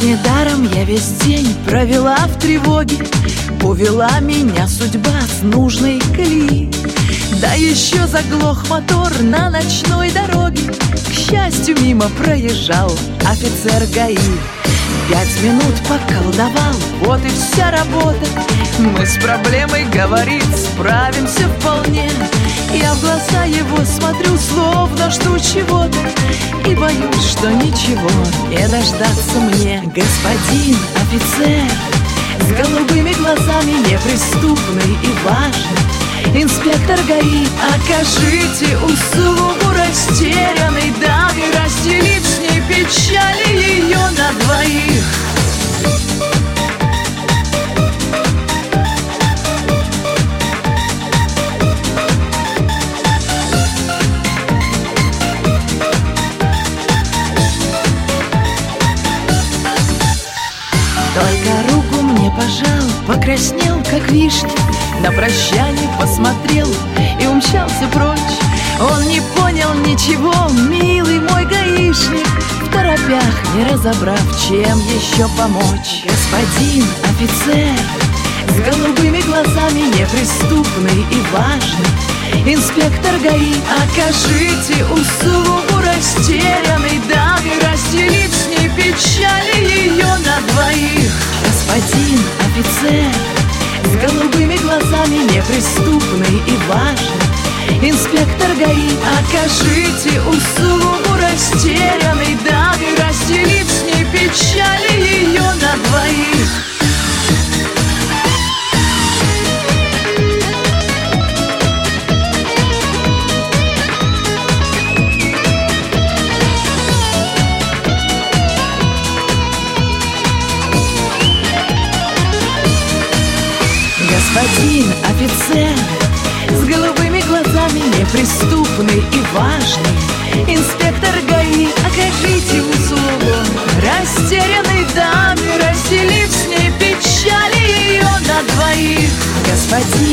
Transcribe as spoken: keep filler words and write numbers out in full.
недаром я весь день провела в тревоге. Увела меня судьба с нужной колеи. Да еще заглох мотор на ночной дороге. К счастью, мимо проезжал офицер ГАИ. Пять минут поколдовал, вот и вся работа. Мы с проблемой, говорит, справимся вполне. Я в глаза его смотрю, словно жду чего-то, и боюсь, что ничего не дождаться мне. Господин офицер с голубыми глазами, неприступный и важный инспектор ГАИ, окажите услугу растерянной даме, разделив с ней печали ее на двоих. Только руку мне пожал, покраснел, как вишня, на прощание посмотрел и умчался прочь. Он не понял ничего, милый мой гаишник, в торопях не разобрав, чем еще помочь. Господин офицер с голубыми глазами, неприступный и важный инспектор ГАИ, окажите услугу растерянной даме, разделив с ней печали ее на двоих. Господин офицер с голубыми глазами, неприступный и важный инспектор ГАИ, окажите услугу растерянной даме, разделив с ней печали ее на двоих. Господин офицер с голубыми глазами, неприступный и важный инспектор ГАИ, окажите услугу растерянной даме, разделив с ней печали ее на двоих. Господин